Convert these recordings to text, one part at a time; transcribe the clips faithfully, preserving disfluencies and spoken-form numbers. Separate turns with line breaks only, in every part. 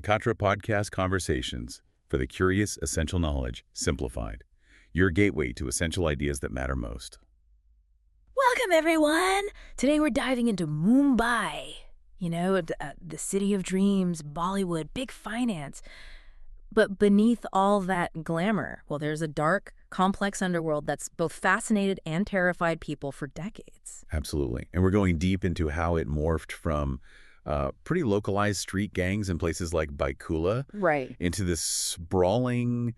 Psychotra Podcast Conversations for the curious essential knowledge simplified. Your gateway to essential ideas that matter most.
Welcome, everyone! Today we're diving into Mumbai. You know, the, uh, the city of dreams, Bollywood, big finance. But beneath all that glamour, well, there's a dark, complex underworld that's both fascinated and terrified people for decades.
Absolutely. And we're going deep into how it morphed from uh, pretty localized street gangs in places like Byculla
Right.
into this sprawling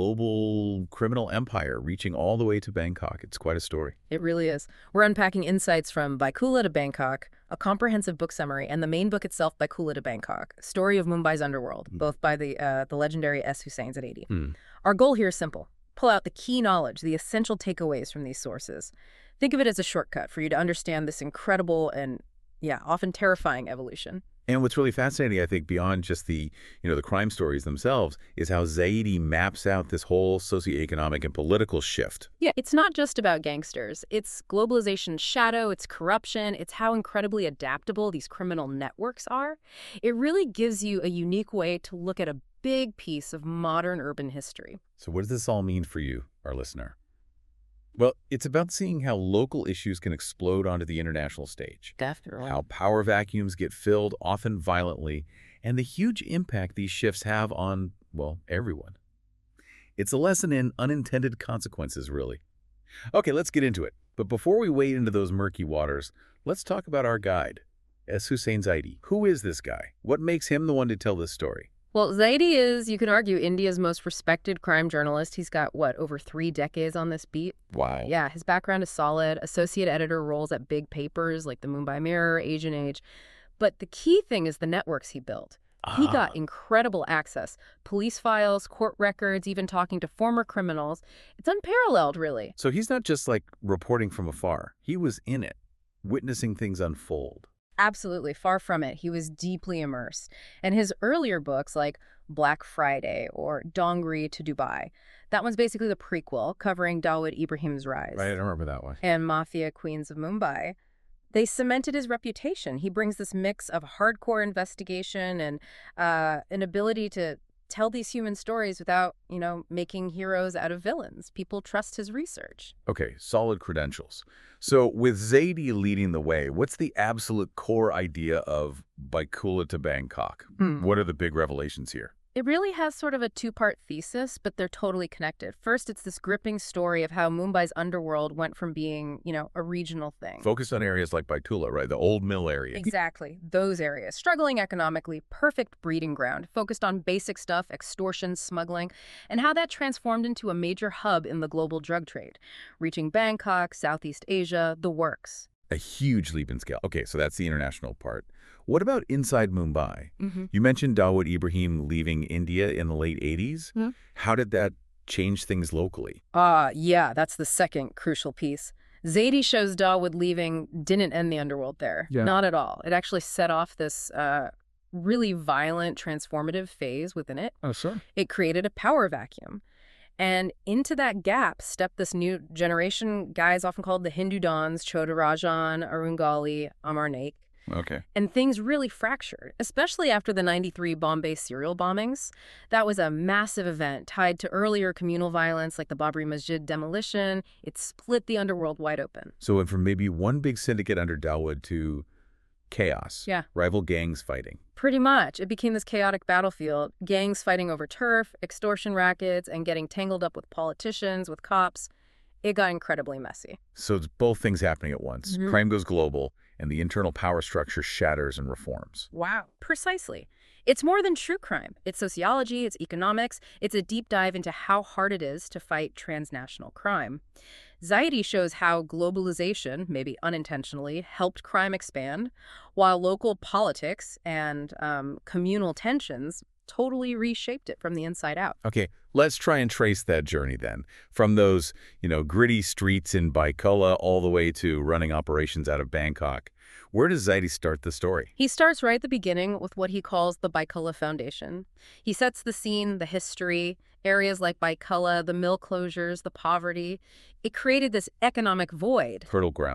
global criminal empire reaching all the way to Bangkok. It's quite a story.
It really is. We're unpacking insights from Byculla to Bangkok, a comprehensive book summary, and the main book itself, Byculla to Bangkok, Story of Mumbai's Underworld,
Mm.
both by the uh, the legendary S. Hussain Zaidi.
Hmm.
Our goal here is simple. Pull out the key knowledge, the essential takeaways from these sources. Think of it as a shortcut for you to understand this incredible and, yeah, often terrifying evolution.
And what's really fascinating, I think, beyond just the, you know, the crime stories themselves, is how Zaidi maps out this whole socioeconomic and political shift.
Yeah, it's not just about gangsters. It's globalization's shadow, it's corruption, it's how incredibly adaptable these criminal networks are. It really gives you a unique way to look at a big piece of modern urban history.
So what does this all mean for you, our listener? Well, it's about seeing how local issues can explode onto the international stage,
Definitely.
how power vacuums get filled, often violently, and the huge impact these shifts have on, well, everyone. It's a lesson in unintended consequences, really. Okay, let's get into it. But before we wade into those murky waters, let's talk about our guide, S. Hussain Zaidi. Who is this guy? What makes him the one to tell this story?
Well, Zaidi is, you can argue, India's most respected crime journalist. He's got, what, over three decades on this beat?
Wow.
Yeah, his background is solid. Associate editor roles at big papers like the Mumbai Mirror, Asian Age. But the key thing is the networks he built. He
Ah.
got incredible access. Police files, court records, even talking to former criminals. It's unparalleled, really.
So he's not just like reporting from afar. He was in it, witnessing things unfold.
Absolutely. Far from it. He was deeply immersed. And his earlier books, like Black Friday or Dongri to Dubai, that one's basically the prequel covering Dawood Ibrahim's rise.
Right, I don't remember that one.
And Mafia Queens of Mumbai. They cemented his reputation. He brings this mix of hardcore investigation and uh, an ability to tell these human stories without, you know, making heroes out of villains. People trust his research.
Okay, solid credentials. So with Zaidi leading the way, what's the absolute core idea of Byculla to Bangkok?
Hmm.
What are the big revelations here?
It really has sort of a two-part thesis, but they're totally connected. First, it's this gripping story of how Mumbai's underworld went from being, you know, a regional thing.
Focused on areas like Byculla, right? The old mill area.
Exactly. Those areas. Struggling economically, perfect breeding ground, focused on basic stuff, extortion, smuggling, and how that transformed into a major hub in the global drug trade, reaching Bangkok, Southeast Asia, the works.
A huge leap in scale. Okay, so that's the international part. What about inside Mumbai?
Mm-hmm.
You mentioned Dawood Ibrahim leaving India in the late eighties.
Hmm.
How did that change things locally?
Ah, yeah, that's the second crucial piece. Zaidi shows Dawood leaving didn't end the underworld there.
Yeah.
Not at all. It actually set off this uh, really violent, transformative phase within it.
Oh, sure.
It created a power vacuum. And into that gap stepped this new generation, guys often called the Hindu Dons, Chodarajan, Arungali, Amar Naik.
Okay.
And things really fractured, especially after the ninety-three Bombay serial bombings. That was a massive event tied to earlier communal violence like the Babri Masjid demolition. It split the underworld wide open.
So it went from maybe one big syndicate under Dawood to chaos.
Yeah.
Rival gangs fighting.
Pretty much. It became this chaotic battlefield, gangs fighting over turf, extortion rackets, and getting tangled up with politicians, with cops. It got incredibly messy.
So it's both things happening at once.
Mhm.
Crime goes global, and the internal power structure shatters and reforms.
Wow. Precisely. It's more than true crime. It's sociology, it's economics, it's a deep dive into how hard it is to fight transnational crime. Zaidi shows how globalization, maybe unintentionally, helped crime expand, while local politics and um, communal tensions totally reshaped it from the inside out.
Okay, let's try and trace that journey then. From those, you know, gritty streets in Byculla all the way to running operations out of Bangkok. Where does Zaidi start the story?
He starts right at the beginning with what he calls the Byculla Foundation. He sets the scene, the history, areas like Byculla, the mill closures, the poverty. It created this economic void.
Fertile ground.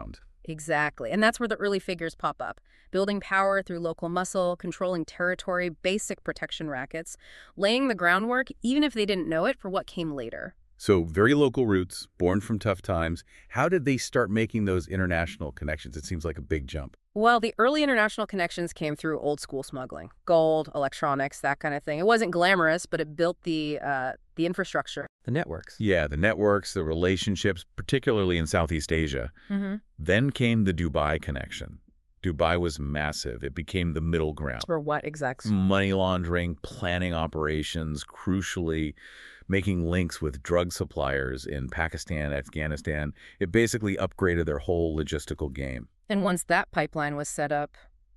Exactly. And that's where the early figures pop up. Building power through local muscle, controlling territory, basic protection rackets, laying the groundwork, even if they didn't know it, for what came later.
So very local roots, born from tough times. How did they start making those international connections? It seems like a big jump.
Well, the early international connections came through old school smuggling. Gold, electronics, that kind of thing. It wasn't glamorous, but it built the uh, the infrastructure. The networks.
Yeah, the networks, the relationships, particularly in Southeast Asia.
Mm-hmm.
Then came the Dubai connection. Dubai was massive. It became the middle ground.
For what exactly?
Money laundering, planning operations, crucially making links with drug suppliers in Pakistan, Afghanistan. It basically upgraded their whole logistical game.
And once that pipeline was set up,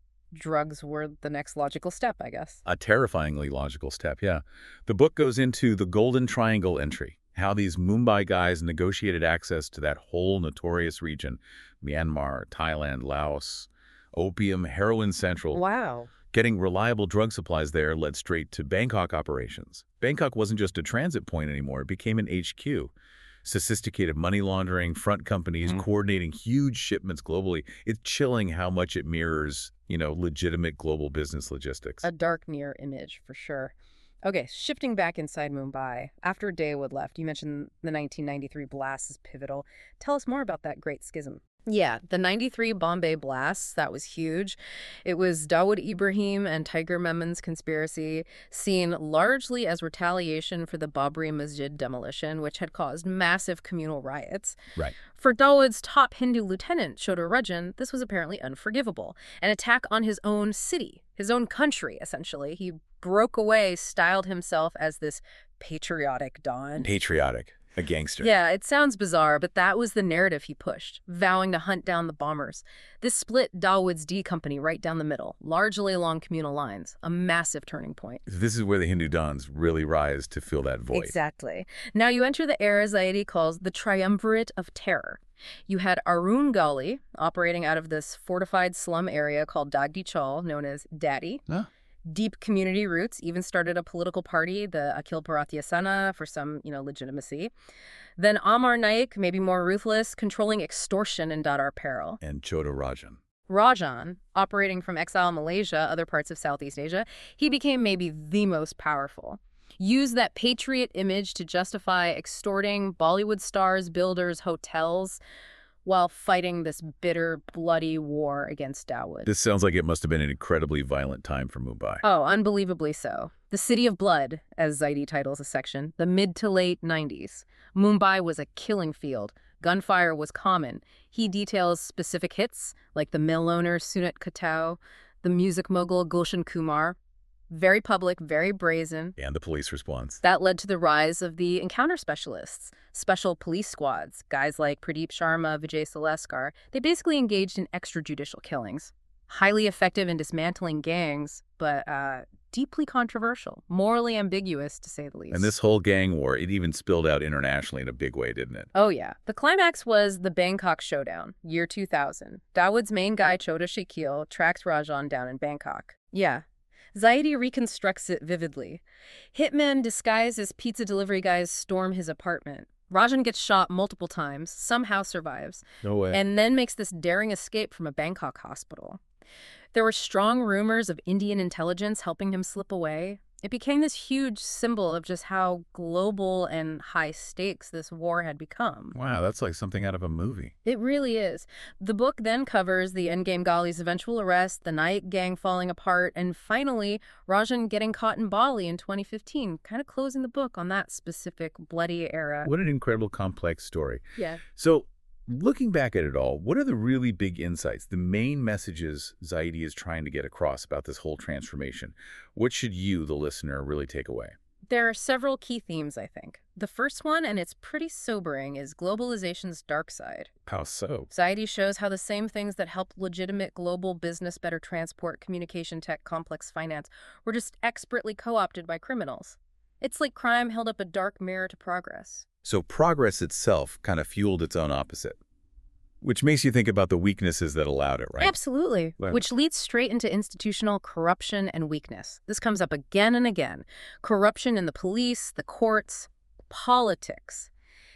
drugs were the next logical step, I guess.
A terrifyingly logical step, yeah. The book goes into the Golden Triangle entry, how these Mumbai guys negotiated access to that whole notorious region, Myanmar, Thailand, Laos, opium, heroin central.
Wow.
Getting reliable drug supplies there led straight to Bangkok operations. Bangkok wasn't just a transit point anymore, it became an H Q. Sophisticated money laundering, front companies, mm. coordinating huge shipments globally. It's chilling how much it mirrors, you know, legitimate global business logistics.
A dark mirror image, for sure. Okay, shifting back inside Mumbai, after Dawood left, you mentioned the nineteen ninety-three blast is pivotal. Tell us more about that great schism. Yeah, the ninety-three Bombay blast, that was huge. It was Dawood Ibrahim and Tiger Memon's conspiracy, seen largely as retaliation for the Babri Masjid demolition, which had caused massive communal riots.
Right.
For Dawood's top Hindu lieutenant, Chodar Rajan, this was apparently unforgivable. An attack on his own city, his own country, essentially. He broke away, styled himself as this patriotic don.
Patriotic. A gangster.
Yeah, it sounds bizarre, but that was the narrative he pushed, vowing to hunt down the bombers. This split Dawood's D Company right down the middle, largely along communal lines, a massive turning point.
This is where the Hindu dons really rise to fill that void.
Exactly. Now you enter the era Zaidi calls the triumvirate of terror. You had Arun Gali operating out of this fortified slum area called Dagdi Chaul, known as Daddy.
Huh?
Deep community roots, even started a political party, the Akhil Bharatiya Sena, for some, you know, legitimacy. Then Amar Naik, maybe more ruthless, controlling extortion in Dadar Peril.
And Chodar Rajan.
Rajan, operating from exile Malaysia, other parts of Southeast Asia, he became maybe the most powerful. Used that patriot image to justify extorting Bollywood stars, builders, hotels, while fighting this bitter, bloody war against Dawood.
This sounds like it must have been an incredibly violent time for Mumbai.
Oh, unbelievably so. The City of Blood, as Zaidi titles a section, the mid to late nineties. Mumbai was a killing field. Gunfire was common. He details specific hits, like the mill owner Sunat Katau, the music mogul Gulshan Kumar. Very public, very brazen.
And the police response.
That led to the rise of the encounter specialists, special police squads, guys like Pradeep Sharma, Vijay Saleskar. They basically engaged in extrajudicial killings. Highly effective in dismantling gangs, but uh, deeply controversial, morally ambiguous, to say the least.
And this whole gang war, it even spilled out internationally in a big way, didn't it?
Oh, yeah. The climax was the Bangkok showdown, year two thousand. Dawood's main guy, Chota Shakil, tracks Rajan down in Bangkok. Yeah. Zaidi reconstructs it vividly. Hitmen disguised as pizza delivery guys storm his apartment. Rajan gets shot multiple times, somehow survives,
No way.
and then makes this daring escape from a Bangkok hospital. There were strong rumors of Indian intelligence helping him slip away. It became this huge symbol of just how global and high stakes this war had become.
Wow, that's like something out of a movie.
It really is. The book then covers the Endgame Ghali's eventual arrest, the Naik gang falling apart, and finally, Rajan getting caught in Bali in twenty fifteen, kind of closing the book on that specific bloody era.
What an incredible, complex story.
Yeah.
So, looking back at it all, what are the really big insights, the main messages Zaidi is trying to get across about this whole transformation? What should you, the listener, really take away?
There are several key themes, I think. The first one, and it's pretty sobering, is globalization's dark side.
How so?
Zaidi shows how the same things that helped legitimate global business, better transport, communication tech, complex finance, were just expertly co-opted by criminals. It's like crime held up a dark mirror to progress.
So progress itself kind of fueled its own opposite, which makes you think about the weaknesses that allowed it, right?
Absolutely,
Right.
which leads straight into institutional corruption and weakness. This comes up again and again. Corruption in the police, the courts, politics.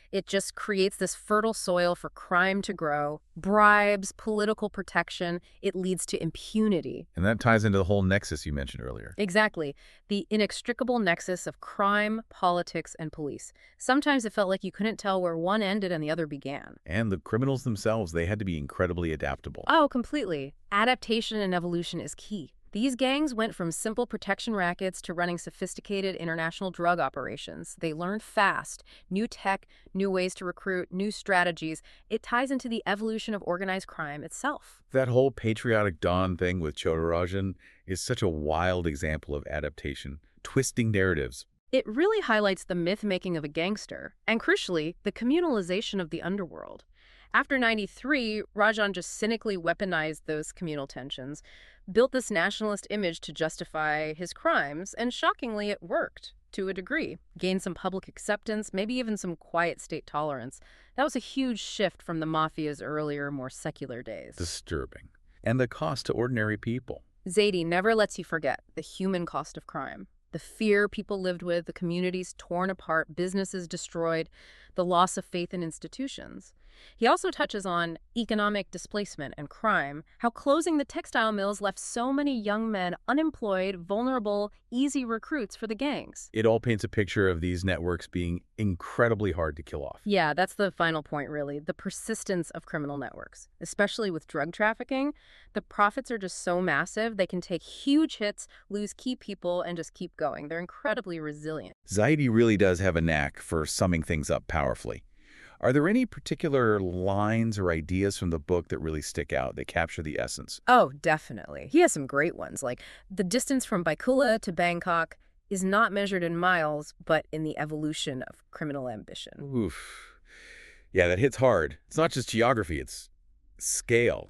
It just creates this fertile soil for crime to grow, bribes, political protection. It leads to impunity.
And that ties into the whole nexus you mentioned earlier.
Exactly. The inextricable nexus of crime, politics, and police. Sometimes it felt like you couldn't tell where one ended and the other began.
And the criminals themselves, they had to be incredibly adaptable.
Oh, completely. Adaptation and evolution is key. These gangs went from simple protection rackets to running sophisticated international drug operations. They learned fast. New tech, new ways to recruit, new strategies. It ties into the evolution of organized crime itself.
That whole patriotic dawn thing with Chodorogen is such a wild example of adaptation, twisting narratives.
It really highlights the myth-making of a gangster, and crucially, the communalization of the underworld. After ninety-three, Rajan just cynically weaponized those communal tensions, built this nationalist image to justify his crimes, and shockingly, it worked, to a degree. Gained some public acceptance, maybe even some quiet state tolerance. That was a huge shift from the mafia's earlier, more secular days.
Disturbing. And the cost to ordinary people.
Zaidi never lets you forget the human cost of crime. The fear people lived with, the communities torn apart, businesses destroyed, the loss of faith in institutions. He also touches on economic displacement and crime, how closing the textile mills left so many young men unemployed, vulnerable, easy recruits for the gangs.
It all paints a picture of these networks being incredibly hard to kill off.
Yeah, that's the final point, really. The persistence of criminal networks, especially with drug trafficking. The profits are just so massive, they can take huge hits, lose key people, and just keep going. They're incredibly resilient.
Zaidi really does have a knack for summing things up powerfully. Are there any particular lines or ideas from the book that really stick out, that capture the essence?
Oh, definitely. He has some great ones, like the distance from Baikula to Bangkok is not measured in miles, but in the evolution of criminal ambition.
Oof. Yeah, that hits hard. It's not just geography, it's scale,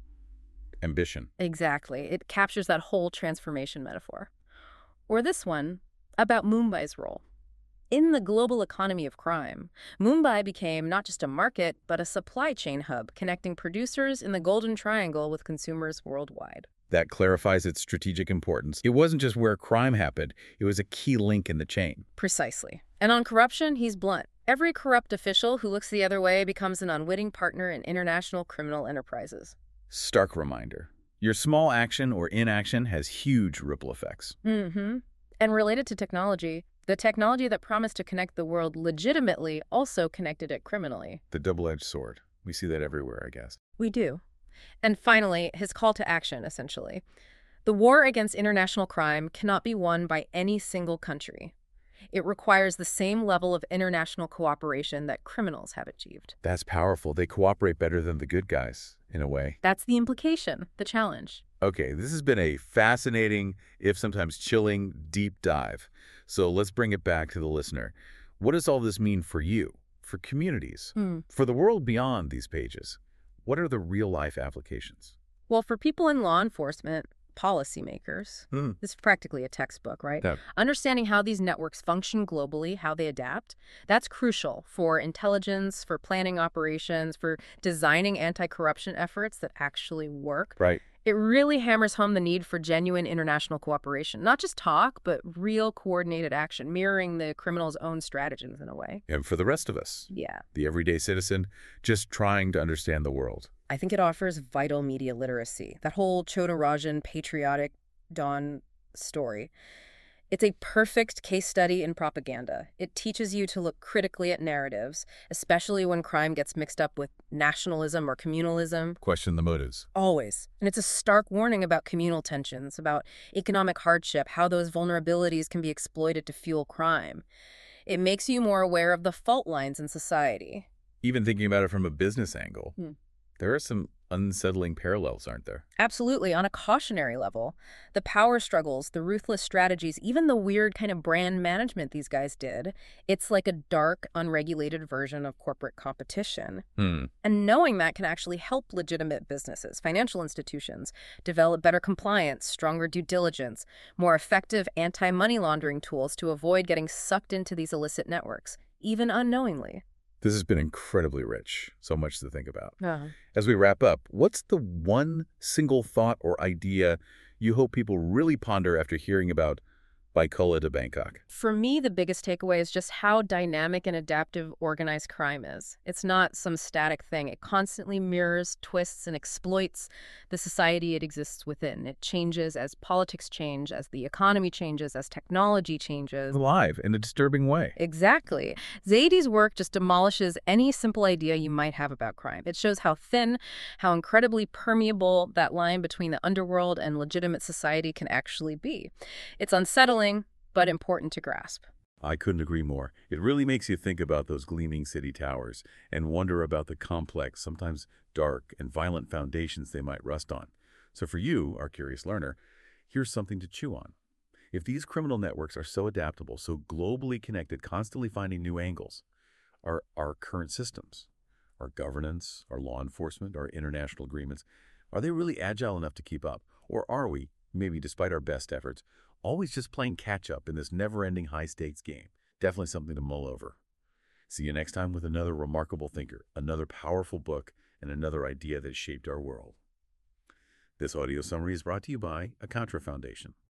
ambition.
Exactly. It captures that whole transformation metaphor. Or this one, about Mumbai's role. In the global economy of crime, Mumbai became not just a market, but a supply chain hub connecting producers in the Golden Triangle with consumers worldwide.
That clarifies its strategic importance. It wasn't just where crime happened, it was a key link in the chain.
Precisely. And on corruption, he's blunt. Every corrupt official who looks the other way becomes an unwitting partner in international criminal enterprises.
Stark reminder. Your small action or inaction has huge ripple effects.
Mm-hmm. And related to technology, the technology that promised to connect the world legitimately also connected it criminally.
The double-edged sword. We see that everywhere, I guess.
We do. And finally, his call to action, essentially. The war against international crime cannot be won by any single country. It requires the same level of international cooperation that criminals have achieved.
That's powerful. They cooperate better than the good guys, in a way.
That's the implication, the challenge.
Okay, this has been a fascinating, if sometimes chilling, deep dive. So let's bring it back to the listener. What does all this mean for you, for communities,
Hmm.
for the world beyond these pages? What are the real-life applications?
Well, for people in law enforcement, policymakers,
Hmm.
this is practically a textbook, right?
Yeah.
Understanding how these networks function globally, how they adapt, that's crucial for intelligence, for planning operations, for designing anti-corruption efforts that actually work.
Right.
It really hammers home the need for genuine international cooperation. Not just talk, but real coordinated action, mirroring the criminal's own strategies in a way.
And for the rest of us,
Yeah.
the everyday citizen, just trying to understand the world.
I think it offers vital media literacy. That whole Chodorogen patriotic dawn story. It's a perfect case study in propaganda. It teaches you to look critically at narratives, especially when crime gets mixed up with nationalism or communalism.
Question the motives.
Always. And it's a stark warning about communal tensions, about economic hardship, how those vulnerabilities can be exploited to fuel crime. It makes you more aware of the fault lines in society.
Even thinking about it from a business angle,
Hmm.
there are some unsettling parallels, aren't there?
Absolutely, on a cautionary level. The power struggles, the ruthless strategies, even the weird kind of brand management these guys did, it's like a dark, unregulated version of corporate competition.
Hmm.
And knowing that can actually help legitimate businesses, financial institutions, develop better compliance, stronger due diligence, more effective anti-money laundering tools to avoid getting sucked into these illicit networks, even unknowingly.
This has been incredibly rich. So much to think about.
Uh-huh.
As we wrap up, what's the one single thought or idea you hope people really ponder after hearing about by Kula de Bangkok.
For me, the biggest takeaway is just how dynamic and adaptive organized crime is. It's not some static thing. It constantly mirrors, twists, and exploits the society it exists within. It changes as politics change, as the economy changes, as technology changes.
Alive in a disturbing way.
Exactly. Zaidi's work just demolishes any simple idea you might have about crime. It shows how thin, how incredibly permeable that line between the underworld and legitimate society can actually be. It's unsettling, but important to grasp.
I couldn't agree more. It really makes you think about those gleaming city towers and wonder about the complex, sometimes dark and violent foundations they might rest on. So for you, our curious learner, here's something to chew on. If these criminal networks are so adaptable, so globally connected, constantly finding new angles, are our current systems, our governance, our law enforcement, our international agreements, are they really agile enough to keep up? Or are we, maybe despite our best efforts, always just playing catch-up in this never-ending high-stakes game? Definitely something to mull over. See you next time with another remarkable thinker, another powerful book, and another idea that shaped our world. This audio summary is brought to you by A Contra Foundation.